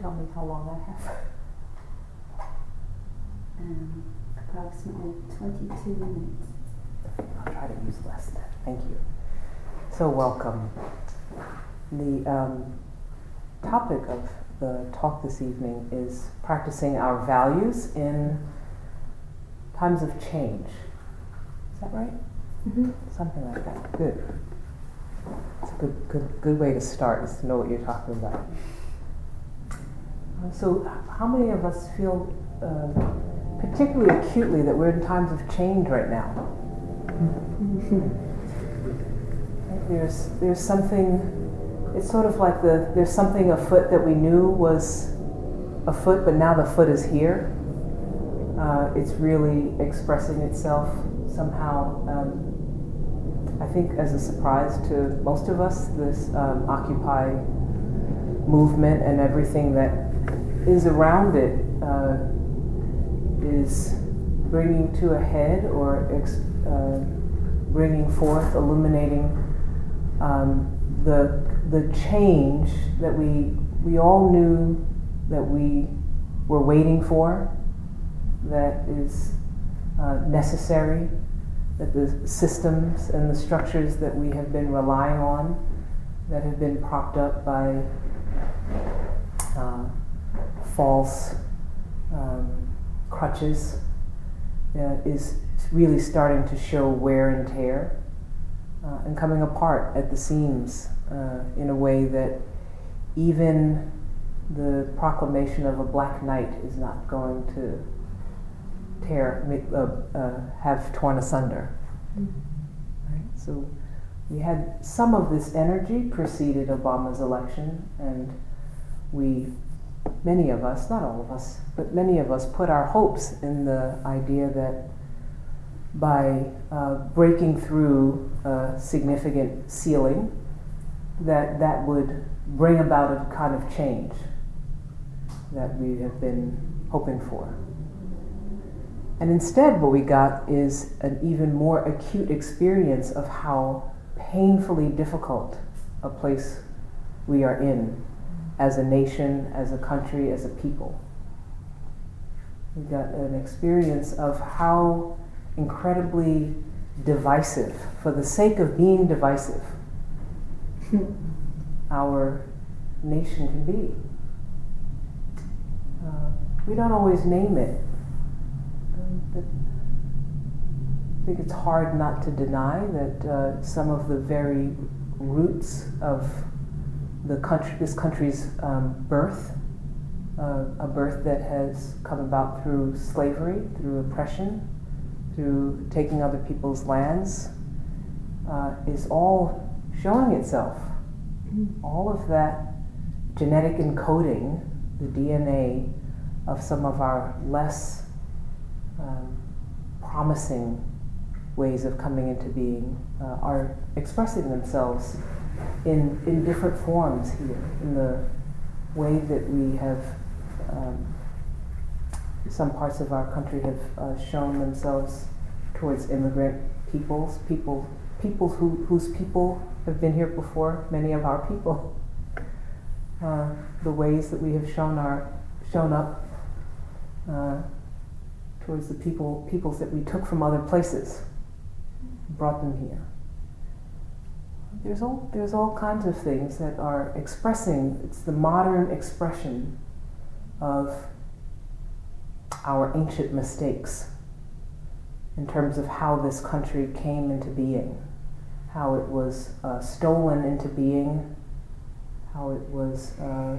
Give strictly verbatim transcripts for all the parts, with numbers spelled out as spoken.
tell me how long I have. Um, approximately twenty-two minutes. I'll try to use less then. Thank you. So welcome. The um, topic of the talk this evening is practicing our values in times of change. Is that right? Mm-hmm. Something like that. Good. It's a good, good, good way to start, is to know what you're talking about. So, how many of us feel uh, particularly acutely that we're in times of change right now? There's, there's something. It's sort of like the there's something afoot that we knew was afoot, but now the foot is here. Uh, it's really expressing itself somehow. Um, I think as a surprise to most of us, this um, Occupy movement and everything that is around it uh, is bringing to a head or ex- uh, bringing forth, illuminating um, the the change that we we all knew that we were waiting for, that is uh, necessary, that the systems and the structures that we have been relying on, that have been propped up by uh, false um, crutches, uh, is really starting to show wear and tear uh, and coming apart at the seams uh, in a way that even the proclamation of a black night is not going to tear, make, uh, uh, have torn asunder. Mm-hmm. Right? So we had some of this energy preceded Obama's election, and we, many of us, not all of us, but many of us put our hopes in the idea that by uh, breaking through a significant ceiling, that that would bring about a kind of change that we have been hoping for. And instead what we got is an even more acute experience of how painfully difficult a place we are in as a nation, as a country, as a people. We got an experience of how incredibly divisive, for the sake of being divisive, our nation can be. Uh, we don't always name it. I think it's hard not to deny that uh, some of the very roots of the country, this country's um, birth, uh, a birth that has come about through slavery, through oppression, through taking other people's lands, uh, is all showing itself. All of that genetic encoding, the D N A of some of our less um, promising ways of coming into being uh, are expressing themselves in in different forms here, in the way that we have, um, some parts of our country have uh, shown themselves towards immigrant peoples, people, people who, whose people have been here before many of our people. Uh, the ways that we have shown our shown up uh, towards the people peoples that we took from other places, brought them here. There's all there's all kinds of things that are expressing. It's the modern expression of our ancient mistakes in terms of how this country came into being, how it was uh, stolen into being, how it was uh,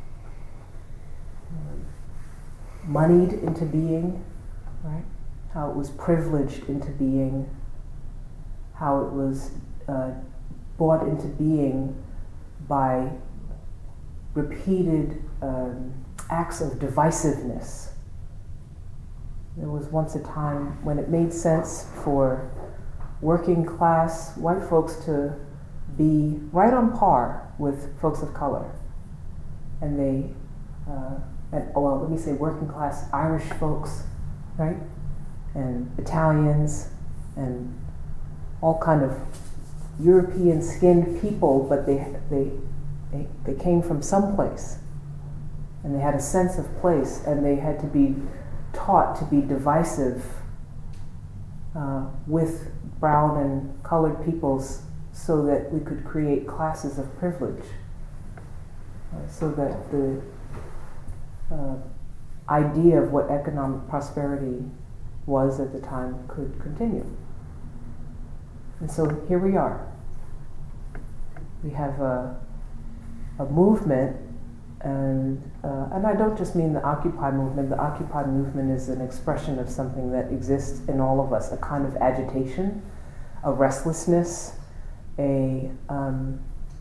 moneyed into being, right? How it was privileged into being, how it was uh, brought into being by repeated um, acts of divisiveness. There was once a time when it made sense for working class white folks to be right on par with folks of color. And they, uh, and, oh, well, let me say working class Irish folks, right? And Italians, and all kind of European skinned people, but they, they, they, they came from someplace. and they had a sense of place, and they had to be taught to be divisive uh, with brown and colored peoples so that we could create classes of privilege, uh, so that the uh, idea of what economic prosperity was at the time could continue. And so here we are. We have a, a movement, and uh, and I don't just mean the Occupy movement. The Occupy movement is an expression of something that exists in all of us, a kind of agitation, a restlessness, a um,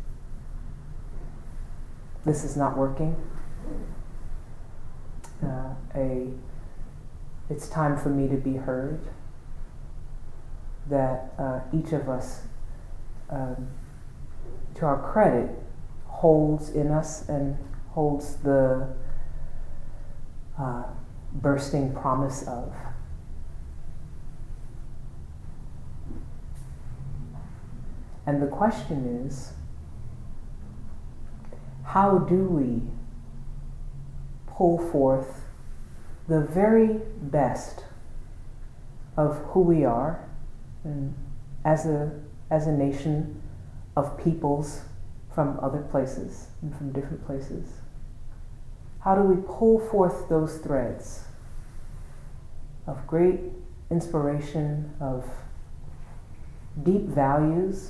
this is not working, uh, a it's time for me to be heard, that uh, each of us, um, to our credit, holds in us and holds the uh, bursting promise of. And the question is, how do we pull forth the very best of who we are, and as a as a nation of peoples from other places and from different places? How do we pull forth those threads of great inspiration, of deep values,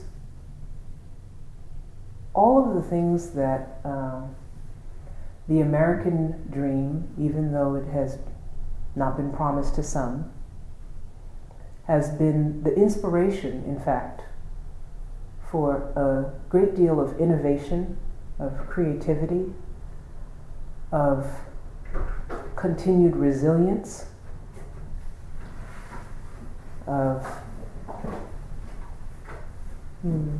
all of the things that uh, the American dream, even though it has not been promised to some, has been the inspiration, in fact, for a great deal of innovation, of creativity, of continued resilience, of hmm,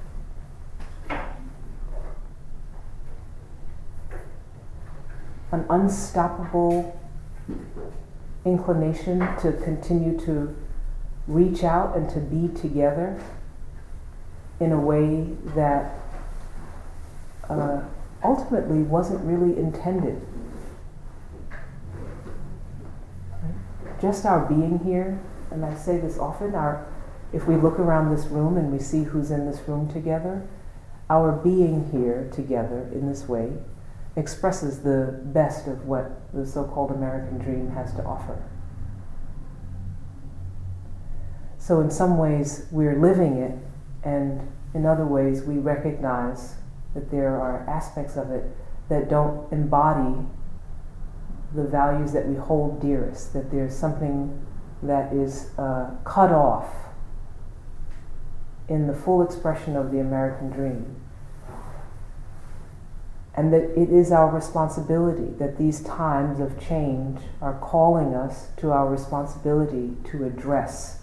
an unstoppable inclination to continue to reach out and to be together in a way that uh, ultimately wasn't really intended. Right? Just our being here, and I say this often, our, if we look around this room and we see who's in this room together, our being here together in this way expresses the best of what the so-called American dream has to offer. So in some ways we're living it, and in other ways we recognize that there are aspects of it that don't embody the values that we hold dearest, that there's something that is uh, cut off in the full expression of the American dream. And that it is our responsibility, that these times of change are calling us to our responsibility to address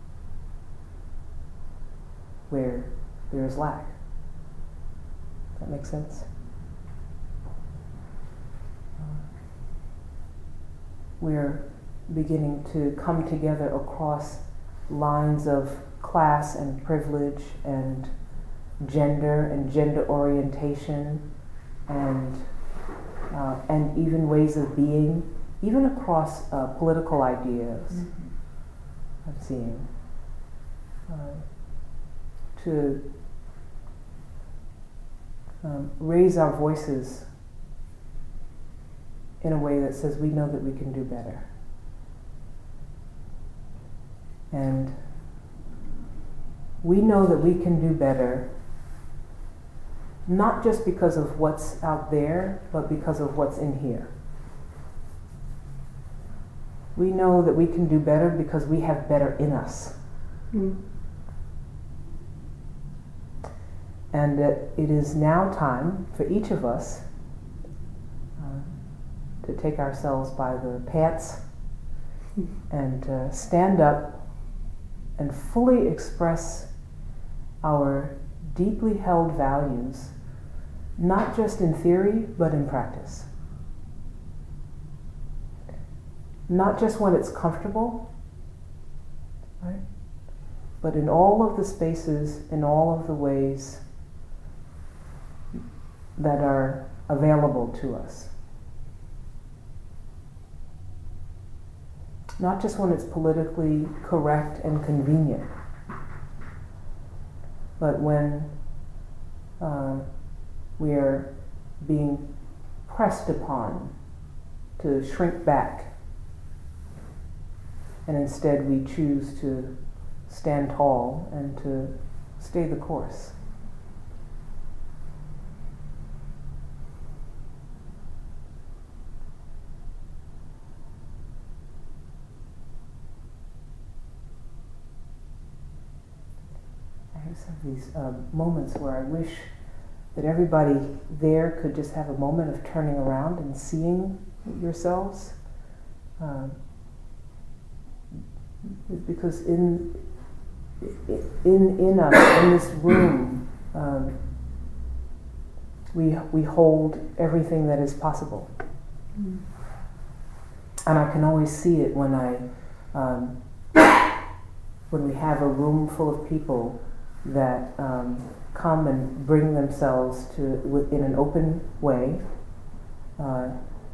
where there is lack. Does that make sense? We're beginning to come together across lines of class and privilege and gender and gender orientation and uh, and even ways of being, even across uh, political ideas. Mm-hmm. I'm seeing uh, to um, raise our voices in a way that says we know that we can do better. And we know that we can do better, not just because of what's out there, but because of what's in here. We know that we can do better because we have better in us. Mm. And that it is now time for each of us uh, to take ourselves by the pants and uh, stand up and fully express our deeply held values, not just in theory, but in practice. Not just when it's comfortable, right? But in all of the spaces, in all of the ways that are available to us. not just when it's politically correct and convenient, but when uh, we are being pressed upon to shrink back, and instead we choose to stand tall and to stay the course. I just have these uh, moments where I wish that everybody there could just have a moment of turning around and seeing yourselves. Um, because in in in us, in this room, um, we we hold everything that is possible, mm. and I can always see it when I um, when we have a room full of people that um, come and bring themselves to in an open way uh,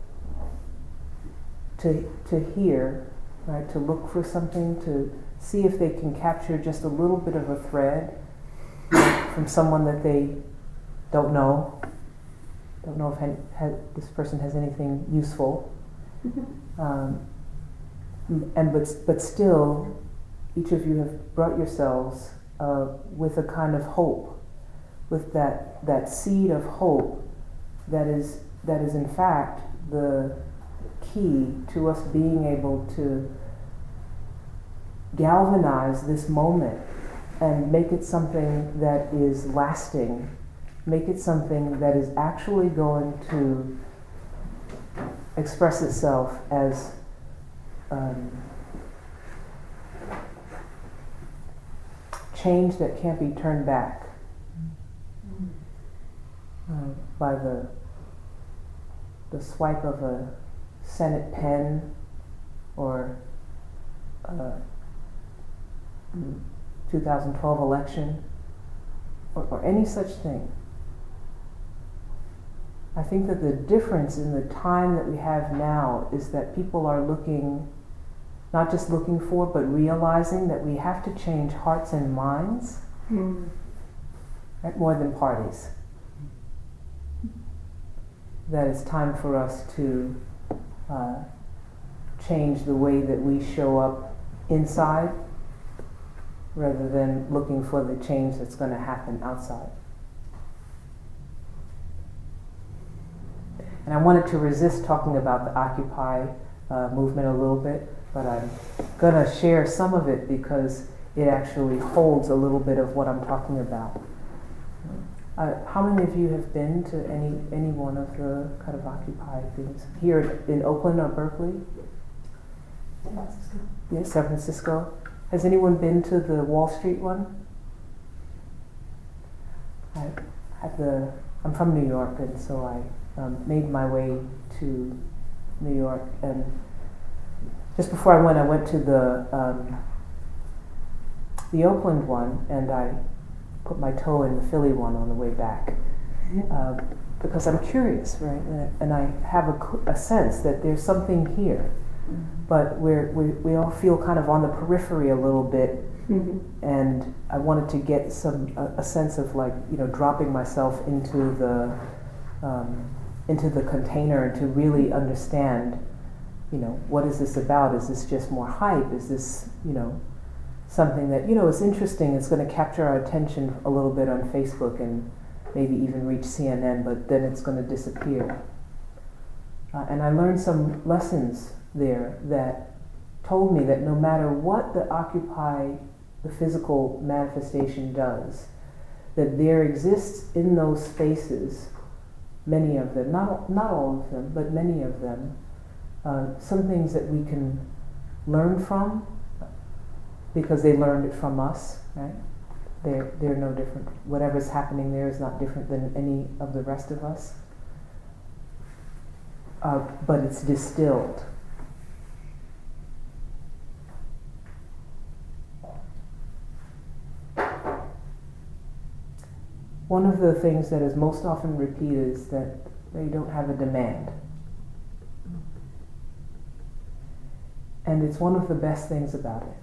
to to hear. Right, to look for something, to see if they can capture just a little bit of a thread, you know, from someone that they don't know. Don't know if ha- ha- this person has anything useful. Um, and but but still, each of you have brought yourselves uh, with a kind of hope, with that that seed of hope that is that is in fact the key to us being able to galvanize this moment and make it something that is lasting, make it something that is actually going to express itself as um, change that can't be turned back uh, by the the swipe of a Senate pen or uh, two thousand twelve election or, or any such thing. I think that the difference in the time that we have now is that people are looking, not just looking for, but realizing that we have to change hearts and minds, mm. right, more than parties. That it's time for us to uh, change the way that we show up inside rather than looking for the change that's going to happen outside. And I wanted to resist talking about the Occupy uh, movement a little bit, but I'm going to share some of it because it actually holds a little bit of what I'm talking about. Uh, how many of you have been to any any one of the kind of Occupy things here in Oakland or Berkeley? San Francisco. Yes, San Francisco. Has anyone been to the Wall Street one? I had the. I'm from New York, and so I um, made my way to New York. And just before I went, I went to the um, the Oakland one, and I put my toe in the Philly one on the way back, uh, because I'm curious, right? And, and I have a, a sense that there's something here, mm-hmm. but we're, we we all feel kind of on the periphery a little bit, mm-hmm. and I wanted to get some a, a sense of like you know dropping myself into the um, into the container and to really understand, you know, what is this about? Is this just more hype? Is this you know something that, you know, is interesting, it's going to capture our attention a little bit on Facebook and maybe even reach C N N, but then it's going to disappear. Uh, and I learned some lessons there that told me that no matter what the Occupy, the physical manifestation does, that there exists in those spaces, many of them, not, not all of them, but many of them, uh, some things that we can learn from, because they learned it from us, right? They're, they're no different. Whatever's happening there is not different than any of the rest of us. Uh, but it's distilled. One of the things that is most often repeated is that they don't have a demand. And it's one of the best things about it.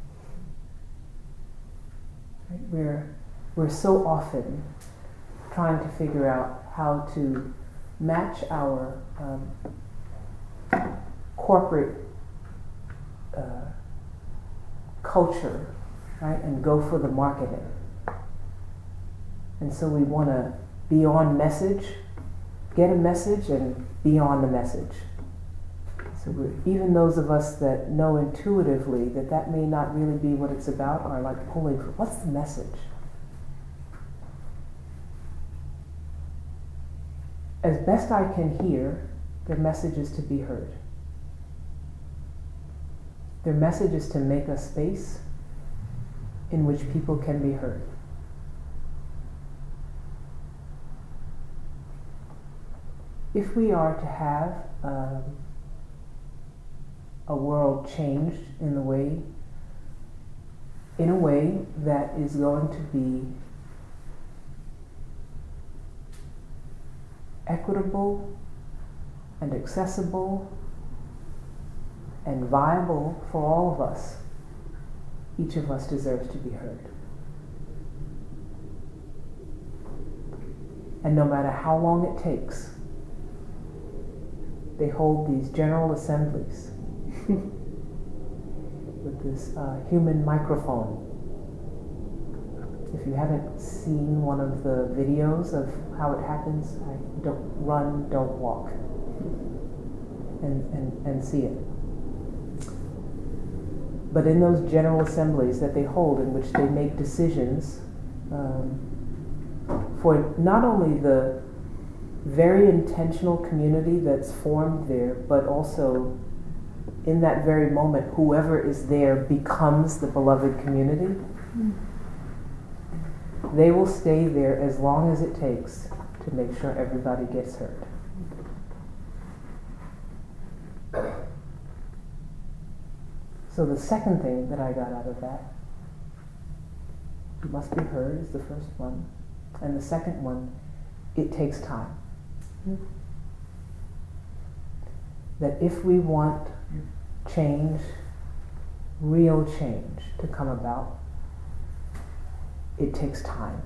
Right? We're, we're so often trying to figure out how to match our um, corporate uh, culture, right, and go for the marketing. And so we want to be on message, get a message, and be on the message. So we're, even those of us that know intuitively that that may not really be what it's about are like pulling for, what's the message? As best I can hear, their message is to be heard. Their message is to make a space in which people can be heard. If we are to have um, a world changed in the way, in a way that is going to be equitable and accessible and viable for all of us, each of us deserves to be heard. And no matter how long it takes, they hold these general assemblies with this uh, human microphone. If you haven't seen one of the videos of how it happens, I don't run, don't walk, and, and, and see it. But in those general assemblies that they hold, in which they make decisions um, for not only the very intentional community that's formed there, but also in that very moment, whoever is there becomes the beloved community. Mm. They will stay there as long as it takes to make sure everybody gets heard. So the second thing that I got out of that, you must be heard, is the first one. And the second one, it takes time. Mm. That if we want change, real change to come about, it takes time.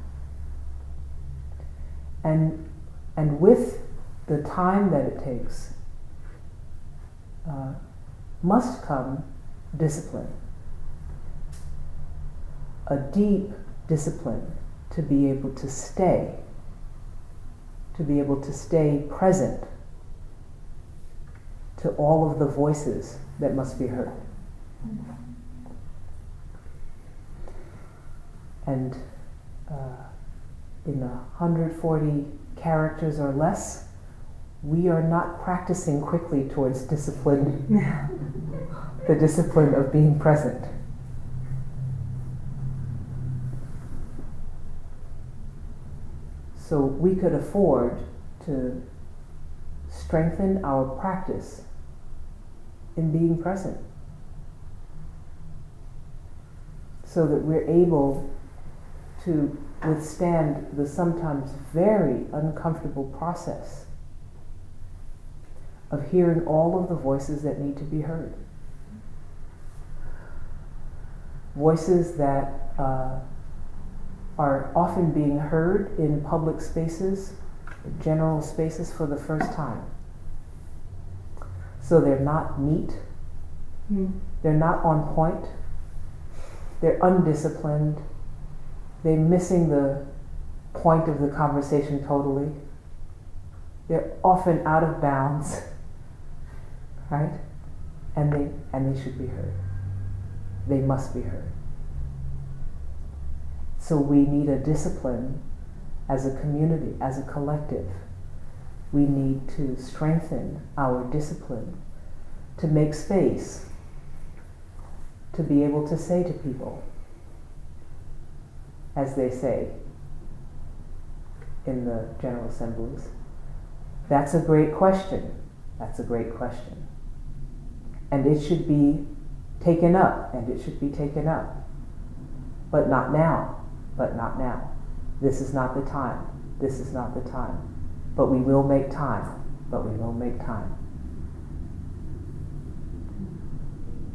And, and with the time that it takes, uh, must come discipline. A deep discipline to be able to stay, to be able to stay present to all of the voices that must be heard. And uh, in one hundred forty characters or less, we are not practicing quickly towards discipline, the discipline of being present. So we could afford to strengthen our practice in being present, so that we're able to withstand the sometimes very uncomfortable process of hearing all of the voices that need to be heard. Voices that uh, are often being heard in public spaces, general spaces, for the first time. So they're not neat, mm. they're not on point, they're undisciplined, they're missing the point of the conversation totally, they're often out of bounds, right? And they, and they should be heard. They must be heard. So we need a discipline as a community, as a collective. We need to strengthen our discipline to make space to be able to say to people, as they say in the General Assemblies, that's a great question, that's a great question. And it should be taken up, and it should be taken up. But not now, but not now. This is not the time, this is not the time. But we will make time, but we will make time.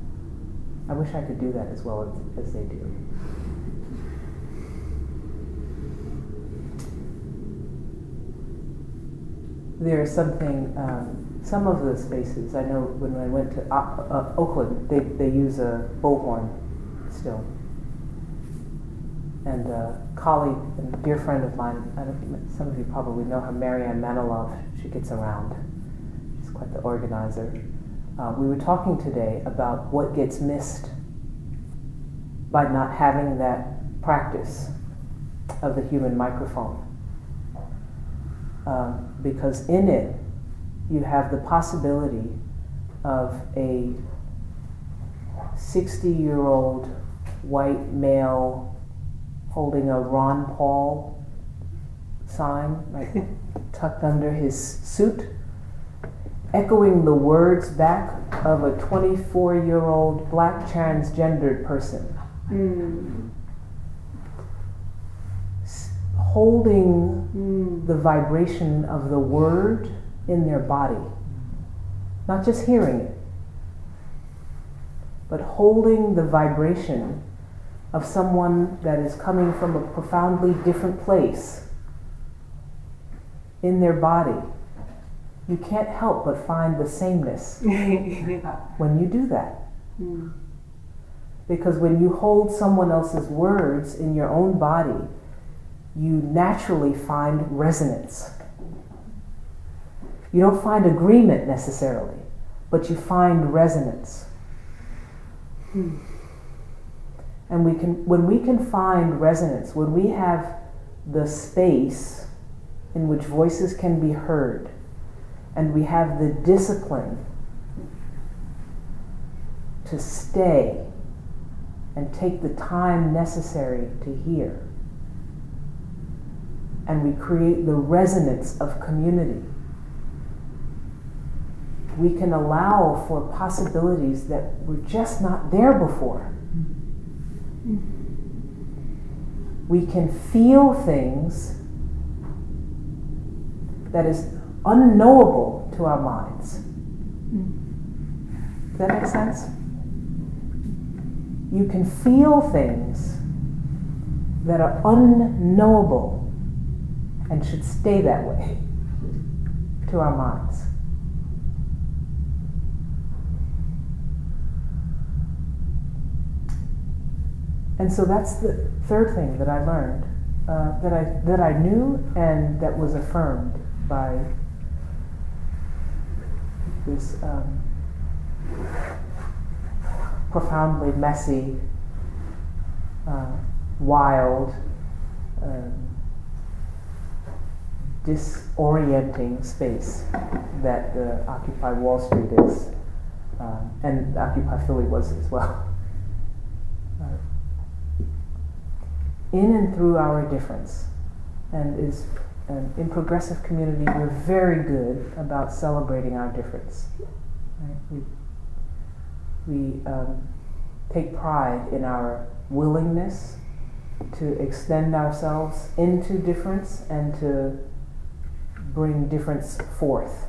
I wish I could do that as well as, as they do. There's something, um, some of the spaces, I know when I went to uh, uh, Oakland, they, they use a bullhorn still. And a colleague and a dear friend of mine, I don't, some of you probably know her, Marianne Manilov, she gets around. She's quite the organizer. Uh, we were talking today about what gets missed by not having that practice of the human microphone. Um, because in it, you have the possibility of a sixty-year-old white male holding a Ron Paul sign, like tucked under his suit, echoing the words back of a twenty-four-year-old black transgendered person. Mm. Holding Mm. the vibration of the word in their body. Not just hearing it, but holding the vibration of someone that is coming from a profoundly different place in their body. You can't help but find the sameness when you do that. Mm. Because when you hold someone else's words in your own body, you naturally find resonance. You don't find agreement necessarily, but you find resonance. Mm. And we can, when we can find resonance, when we have the space in which voices can be heard, and we have the discipline to stay and take the time necessary to hear, and we create the resonance of community, we can allow for possibilities that were just not there before. We can feel things that is unknowable to our minds. Does that make sense? You can feel things that are unknowable and should stay that way to our minds. And so that's the third thing that I learned, uh, that I that I knew and that was affirmed by this um, profoundly messy, uh, wild, um, disorienting space that the Occupy Wall Street is, um, and Occupy Philly was as well. Uh, in and through our difference, and is um, in progressive community, we're very good about celebrating our difference. Right? We we um, take pride in our willingness to extend ourselves into difference and to bring difference forth.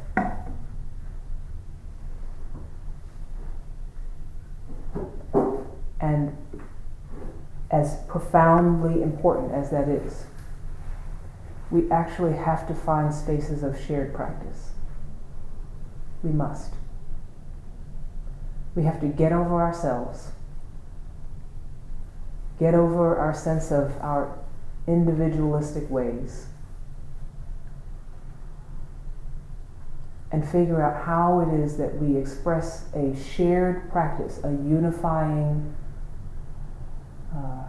And as profoundly important as that is, we actually have to find spaces of shared practice. We must. We have to get over ourselves, get over our sense of our individualistic ways, and figure out how it is that we express a shared practice, a unifying uh,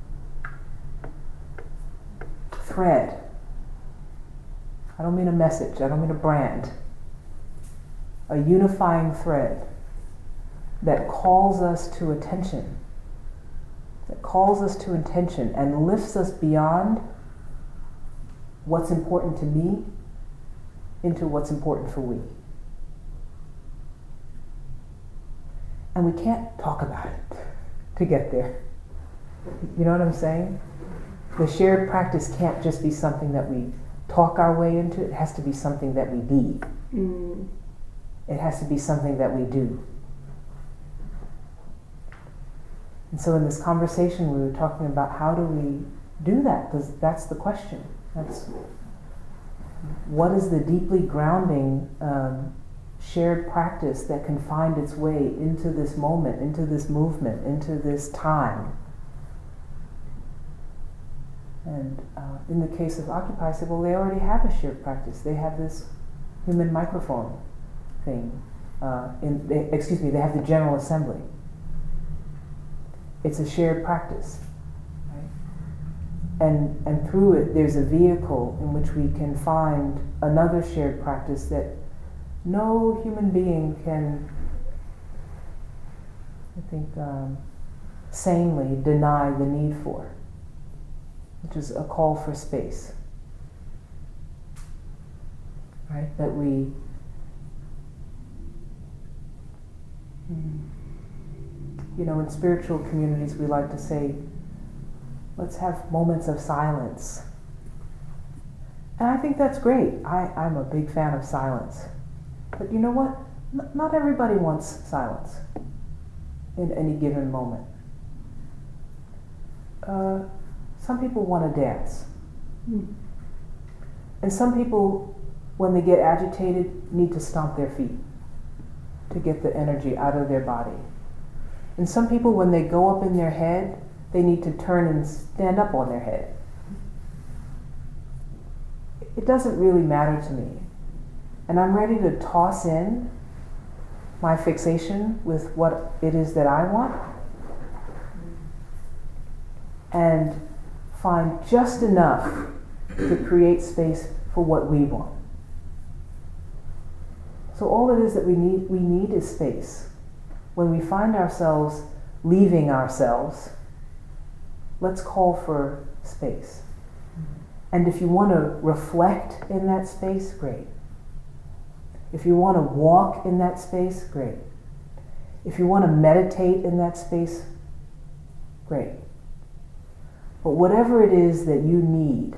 thread. I don't mean a message, I don't mean a brand. A unifying thread that calls us to attention, that calls us to intention and lifts us beyond what's important to me into what's important for we. And we can't talk about it to get there. You know what I'm saying? The shared practice can't just be something that we talk our way into. It has to be something that we be. Mm. It has to be something that we do. And so in this conversation we were talking about how do we do that, because that's the question. That's what is the deeply grounding um, shared practice that can find its way into this moment, into this movement, into this time. And uh, in the case of Occupy, I said, well, they already have a shared practice. They have this human microphone thing. Uh, in, they, excuse me, they have the General Assembly. It's a shared practice. Right? And, and through it, there's a vehicle in which we can find another shared practice that no human being can, I think, um, sanely deny the need for, which is a call for space. Right? That we, you know, in spiritual communities we like to say, let's have moments of silence. And I think that's great. I, I'm a big fan of silence. But you know what? N- not everybody wants silence in any given moment. Uh, some people want to dance. Mm. And some people, when they get agitated, need to stomp their feet to get the energy out of their body. And some people, when they go up in their head, they need to turn and stand up on their head. It doesn't really matter to me. And I'm ready to toss in my fixation with what it is that I want and find just enough to create space for what we want. So all it is that we need, we need is space. When we find ourselves leaving ourselves, let's call for space. And if you want to reflect in that space, great. If you want to walk in that space, great. If you want to meditate in that space, great. But whatever it is that you need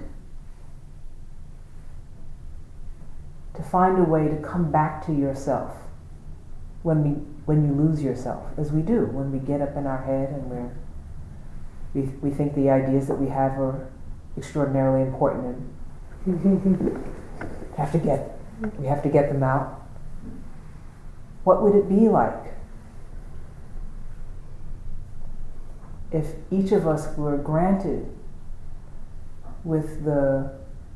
to find a way to come back to yourself when we when you lose yourself, as we do, when we get up in our head and we're we we think the ideas that we have are extraordinarily important and have to get we have to get them out. What would it be like if each of us were granted with the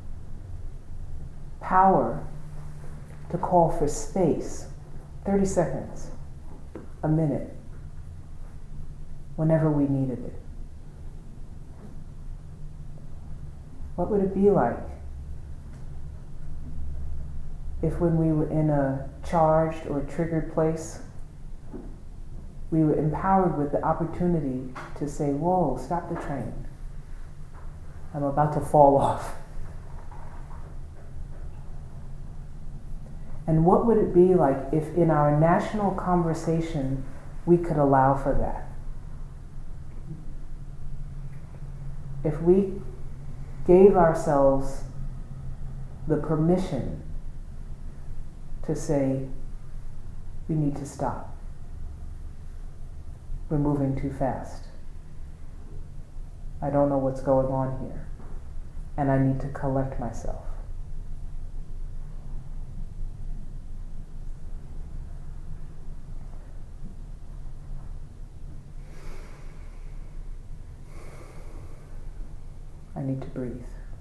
power to call for space, thirty seconds, a minute, whenever we needed it? What would it be like if when we were in a charged or triggered place, we were empowered with the opportunity to say, whoa, stop the train. I'm about to fall off. And what would it be like if in our national conversation we could allow for that? If we gave ourselves the permission to say, we need to stop. We're moving too fast. I don't know what's going on here, and I need to collect myself. I need to breathe.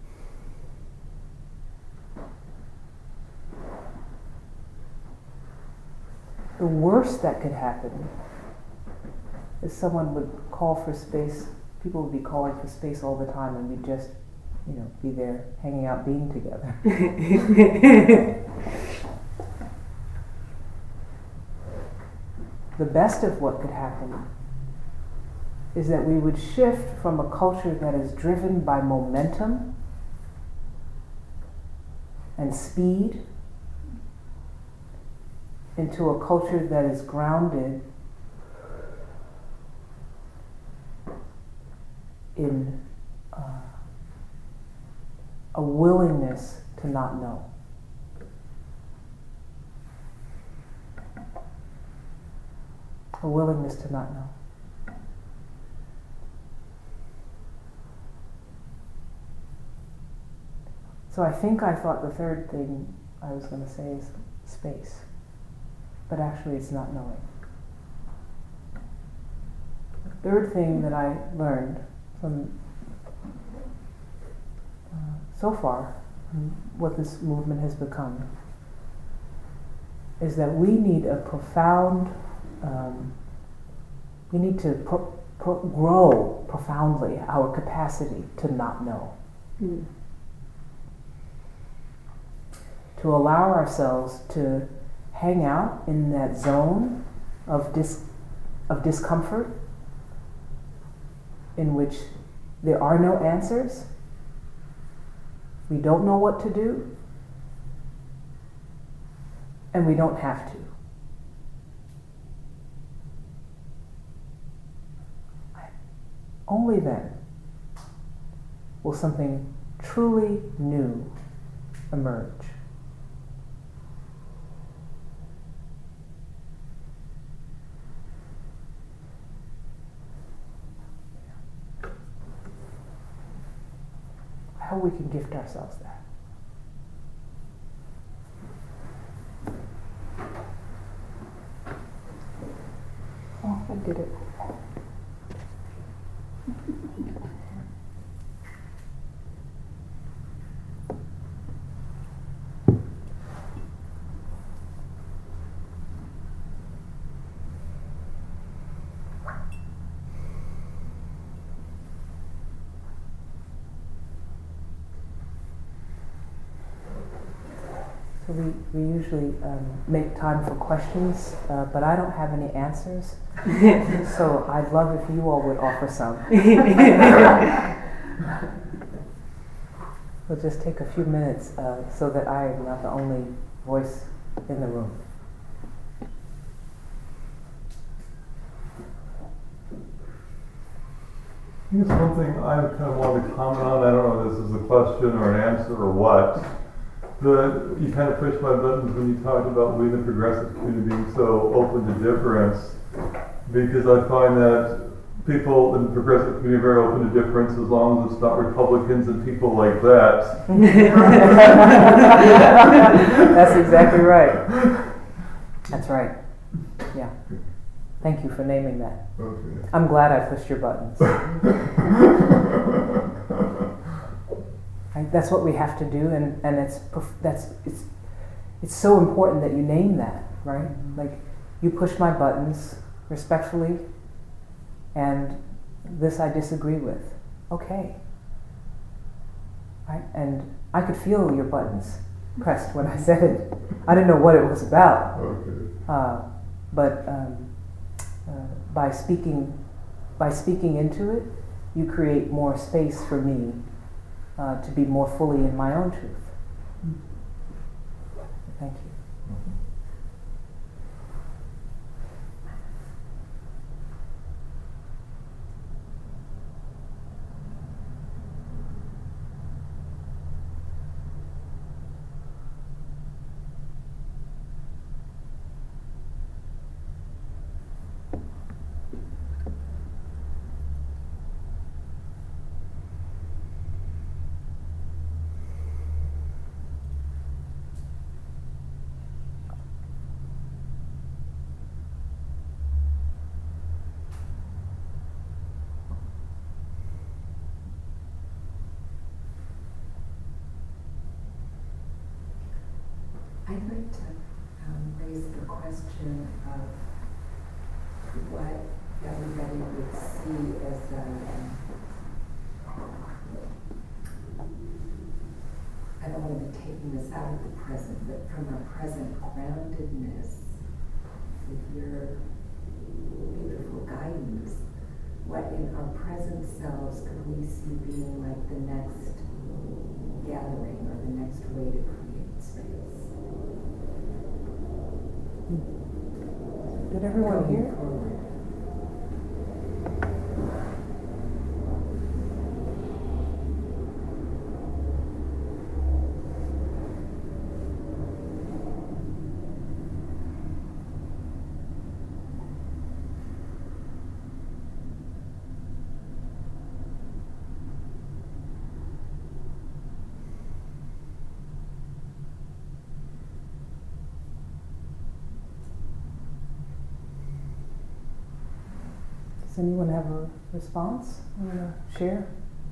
The worst that could happen is someone would call for space. People would be calling for space all the time, and we'd just, you know, be there hanging out, being together. The best of what could happen is that we would shift from a culture that is driven by momentum and speed into a culture that is grounded in uh, a willingness to not know. A willingness to not know. So I think I thought the third thing I was going to say is space. But actually it's not knowing. The third thing that I learned from uh, so far, what this movement has become, is that we need a profound, um, we need to pro- pro- grow profoundly our capacity to not know. Mm. To allow ourselves to hang out in that zone of dis- of discomfort in which there are no answers, we don't know what to do, and we don't have to. Only then will something truly new emerge. I hope we can gift ourselves that. Oh, I did it. So we, we usually um, make time for questions, uh, but I don't have any answers. So I'd love if you all would offer some. We'll just take a few minutes uh, so that I am not the only voice in the room. I guess one thing I kind of wanted to comment on, I don't know if this is a question or an answer or what, but you kind of pushed my buttons when you talked about we, the progressive community, being so open to difference, because I find that people in the progressive community are very open to difference as long as it's not Republicans and people like that. That's exactly right. That's right. Yeah. Thank you for naming that. Okay. I'm glad I pushed your buttons. Right? That's what we have to do, and, and it's that's it's it's so important that you name that, right? Like, you push my buttons respectfully, and this I disagree with. Okay. Right? And I could feel your buttons pressed when I said it. I didn't know what it was about. Okay. Uh, but um, uh, by speaking by speaking into it, you create more space for me uh, to be more fully in my own truth. Thank you. I'd like to um, raise the question of what everybody would see as a, I don't want to be taking this out of the present, but from our present groundedness, with your beautiful guidance, what in our present selves could we see being like the next gathering or the next way to create space? Did everyone hear? Does anyone have a response? Want to share?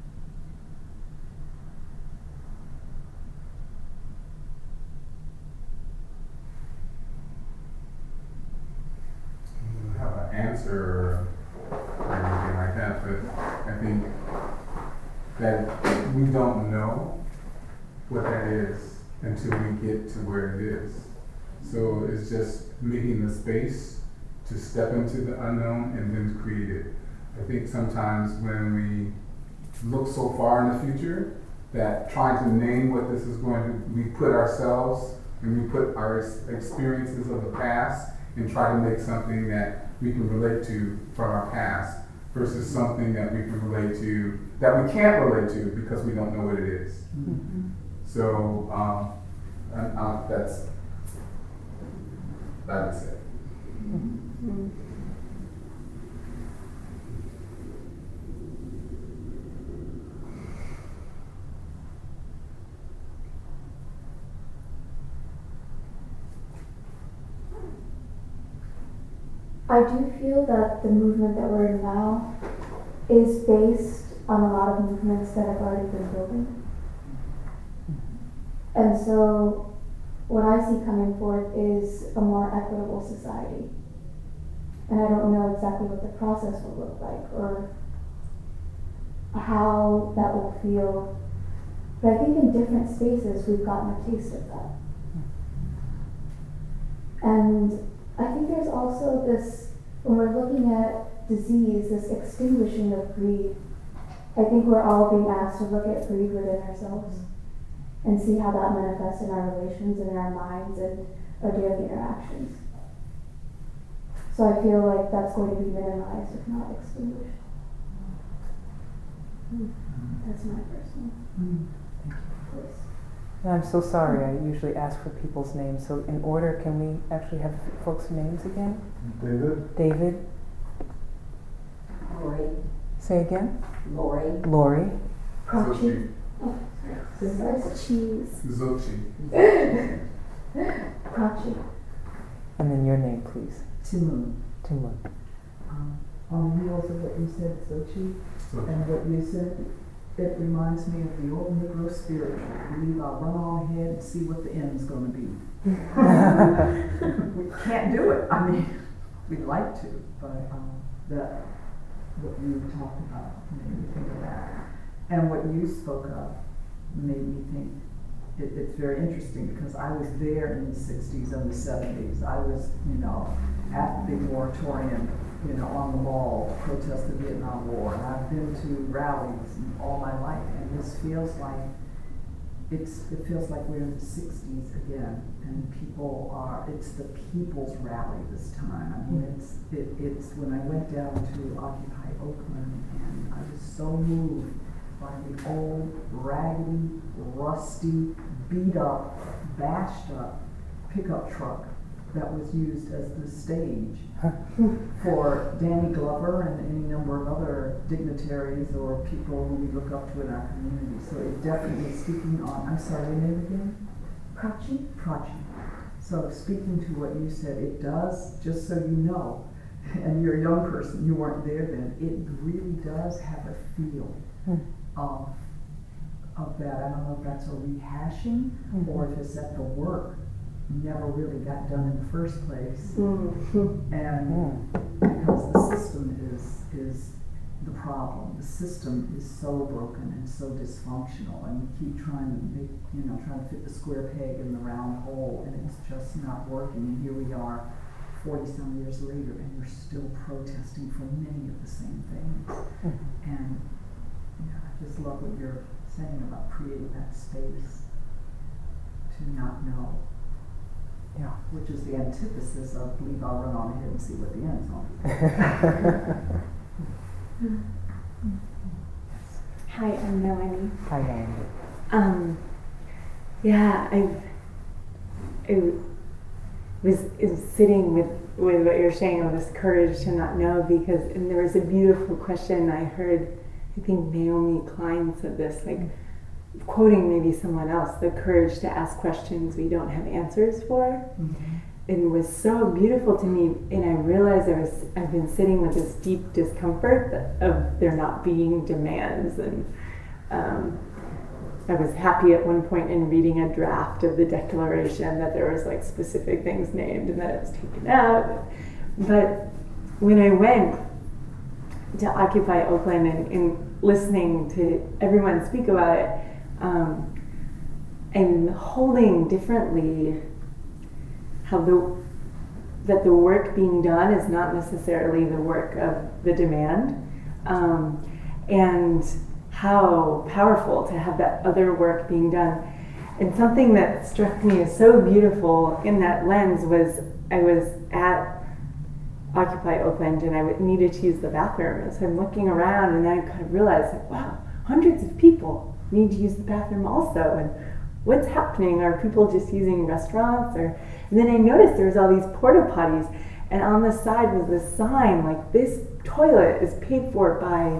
I don't have an answer or anything like that, but I think that we don't know what that is until we get to where it is. So it's just making the space to step into the unknown and then create it. I think sometimes when we look so far in the future that trying to name what this is going to, we put ourselves and we put our experiences of the past and try to make something that we can relate to from our past versus something that we can relate to, that we can't relate to because we don't know what it is. Mm-hmm. So um, and, uh, that's, that is it. Mm. I do feel that the movement that we're in now is based on a lot of movements that have already been building. And so what I see coming forth is a more equitable society. And I don't know exactly what the process will look like or how that will feel. But I think in different spaces we've gotten a taste of that. And I think there's also this, when we're looking at disease, this extinguishing of greed. I think we're all being asked to look at greed within ourselves and see how that manifests in our relations and in our minds and our daily interactions. So I feel like that's going to be minimized, if not extinguished. That's my personal place. And I'm so sorry, I usually ask for people's names, so in order, can we actually have folks' names again? David? David? Lori. Say again? Lori. Lori? Zochi. Oh, that's cheese. Zochi. Prachi. And then your name, please. Timun. Timun. Um, on the heels of what you said, Sochi, Zochi. and what you said, it reminds me of the old Negro spiritual. Believe I'll run on ahead and see what the end's going to be. We can't do it. I mean, we'd like to, but um, that what you talked about made me think of that, and what you spoke of made me think. It, it's very interesting because I was there in the sixties and the seventies. I was, you know, at the big moratorium, you know, on the mall, protest the Vietnam War, and I've been to rallies all my life, and this feels like it's. It feels like we're in the sixties again, and people are. It's the people's rally this time. I mean, it's. It, it's when I went down to Occupy Oakland, and I was so moved by the old, raggedy, rusty, beat up, bashed up pickup truck that was used as the stage for Danny Glover and any number of other dignitaries or people who we look up to in our community. So it definitely speaking on, I'm sorry, your name again? Prachi? Prachi. So speaking to what you said, it does, just so you know, and you're a young person, you weren't there then, it really does have a feel of, of that. I don't know if that's a rehashing Mm-hmm. or if it's that the work never really got done in the first place. Mm-hmm. And Mm. because the system is is the problem. The system is so broken and so dysfunctional, and we keep trying to make, you know, trying to fit the square peg in the round hole, and it's just not working. And here we are, forty some years later, and we're still protesting for many of the same things. Mm-hmm. And yeah, I just love what you're saying about creating that space to not know. Yeah. Which is the antithesis of believe I'll run on ahead and see what the end's on. Hi, I'm Melanie. Hi, Andy. Um, yeah, I, I was, was sitting with, with what you're saying of this courage to not know, because and there was a beautiful question I heard. I think Naomi Klein said this, like quoting maybe someone else, the courage to ask questions we don't have answers for. Mm-hmm. it was so beautiful to me, and I realized I was I've been sitting with this deep discomfort of there not being demands, and um, I was happy at one point in reading a draft of the Declaration that there was like specific things named and that it was taken out. But when I went to Occupy Oakland and, and listening to everyone speak about it, um, and holding differently how the that the work being done is not necessarily the work of the demand, um, and how powerful to have that other work being done. And something that struck me as so beautiful in that lens was I was at Occupy Oakland and I needed to use the bathroom. And so I'm looking around and then I kind of realized, like, wow, hundreds of people need to use the bathroom also. And what's happening? Are people just using restaurants? Or and then I noticed there was all these porta potties, and on the side was this sign like, this toilet is paid for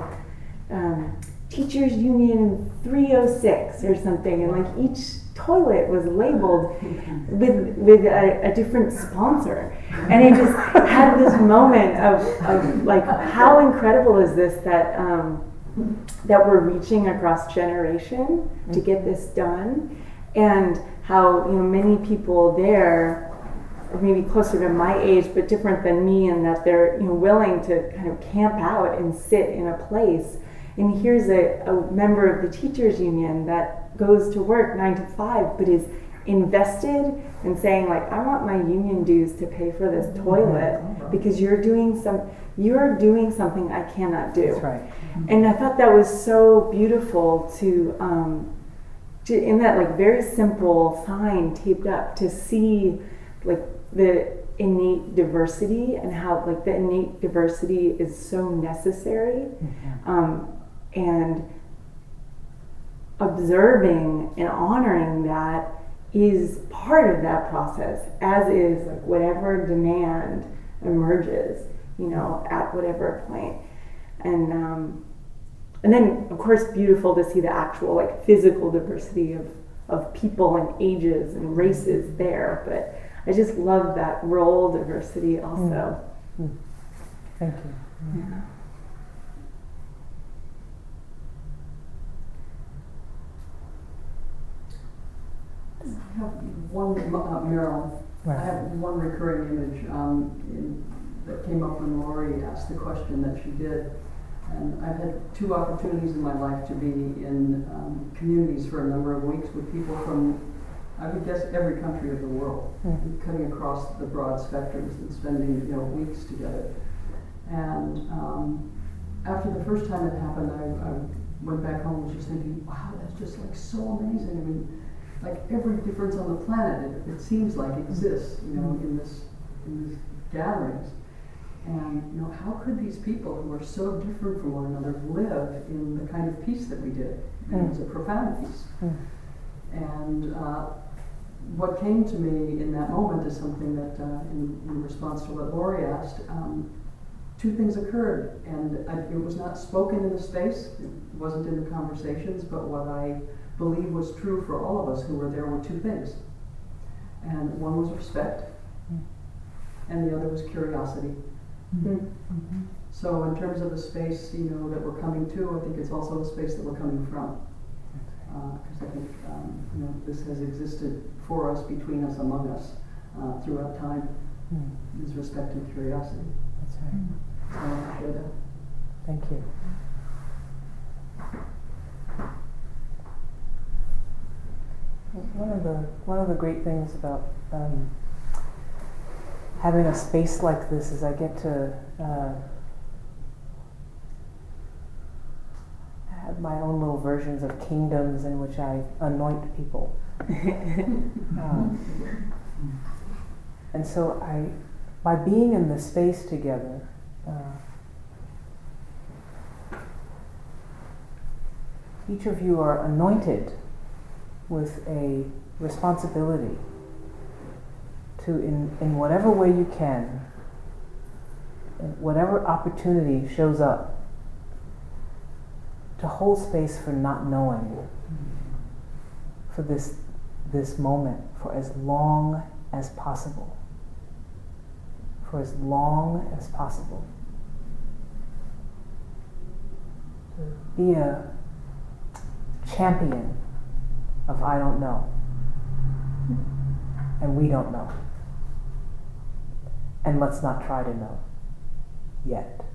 by um, Teachers Union three oh six or something, and like each toilet was labeled with with a, a different sponsor, and I just had this moment of, of like, how incredible is this that um, that we're reaching across generation to get this done, and how, you know, many people there are maybe closer to my age but different than me, and that they're, you know, willing to kind of camp out and sit in a place. And here's a, a member of the teachers union that goes to work nine to five, but is invested in saying, like, I want my union dues to pay for this toilet because you're doing some, you're doing something I cannot do. That's right. And I thought that was so beautiful to, um, to in that like very simple sign taped up, to see like the innate diversity and how like the innate diversity is so necessary. Mm-hmm. um, and observing and honoring that is part of that process, as is like whatever demand emerges, you know, at whatever point. And um, and then of course beautiful to see the actual like physical diversity of, of people and ages and races there, but I just love that role diversity also. Mm. Mm. Thank you. Mm. Yeah. I have one, uh, Marilyn, Right. I have one recurring image um, in, that came up when Lori asked the question that she did. And I've had two opportunities in my life to be in um, communities for a number of weeks with people from, I would guess, every country of the world, mm-hmm. cutting across the broad spectrums and spending, you know, weeks together. And um, after the first time it happened, I, I went back home and was just thinking, wow, that's just like so amazing. I mean, like every difference on the planet, it, it seems like exists, you know, in this in these gatherings. And you know, how could these people who are so different from one another live in the kind of peace that we did? And mm. it was a profound peace. Mm. And uh, what came to me in that moment is something that, uh, in, in response to what Lori asked, um, two things occurred, and I, it was not spoken in the space, it wasn't in the conversations, but what I believe was true for all of us who were there were two things. And one was respect, mm. and the other was curiosity. Mm-hmm. Mm-hmm. So in terms of the space, you know, that we're coming to, I think it's also the space that we're coming from. Because uh, I think, um, you know, this has existed for us, between us, among us, uh, throughout time. Mm. Is respect and curiosity. That's right. Mm. So I want to share that. Thank you. One of the one of the great things about um, having a space like this is I get to uh, have my own little versions of kingdoms in which I anoint people. um, and so I, by being in this space together, uh, each of you are anointed with a responsibility to, in, in whatever way you can, in whatever opportunity shows up, to hold space for not knowing, for this this moment, for as long as possible. for as long as possible. Be a champion of I don't know. And we don't know. And let's not try to know yet.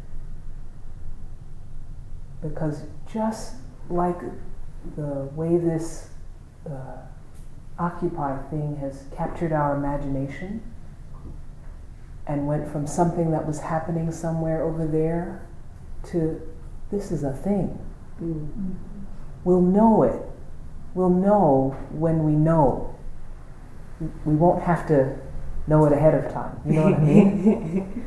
Because just like the way this uh, Occupy thing has captured our imagination and went from something that was happening somewhere over there to this is a thing. Mm. We'll know it. We'll know when we know. We won't have to know it ahead of time. You know what I mean?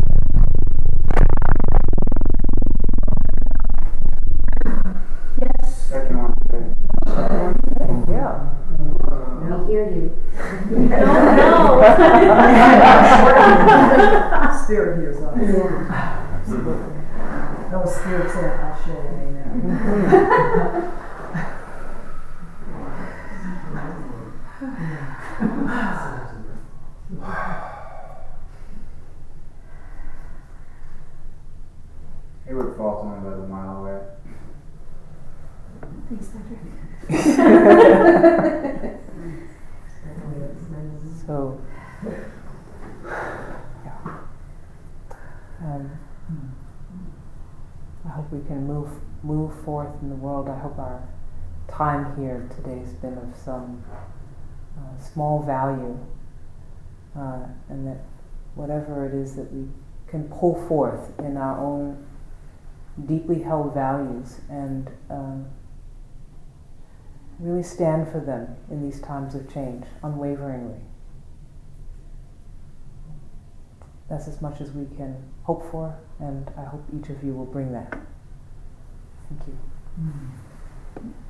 Yes. Second one. Yeah. We hear you. No, Spirit hears us. Yeah. Absolutely. No spirit saying, I'll show you amen. Hayward Falls only about a mile away. Thanks, Patrick. So, yeah. Um, I hope we can move move forth in the world. I hope our time here today has been of some uh, small value, uh, and that whatever it is that we can pull forth in our own deeply held values and um, really stand for them in these times of change, unwaveringly. That's as much as we can hope for, and I hope each of you will bring that. Thank you. Mm.